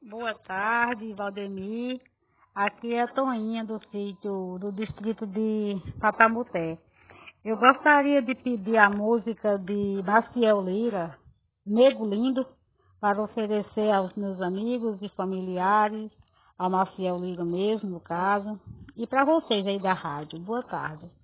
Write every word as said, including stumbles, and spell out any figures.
Boa tarde, Valdemir. Aqui é a Toinha do sítio do distrito de Patamuté. Eu gostaria de pedir a música de Maciel Lira, Nego Lindo, para oferecer aos meus amigos e familiares, ao Maciel Lira mesmo, no caso, e para vocês aí da rádio. Boa tarde.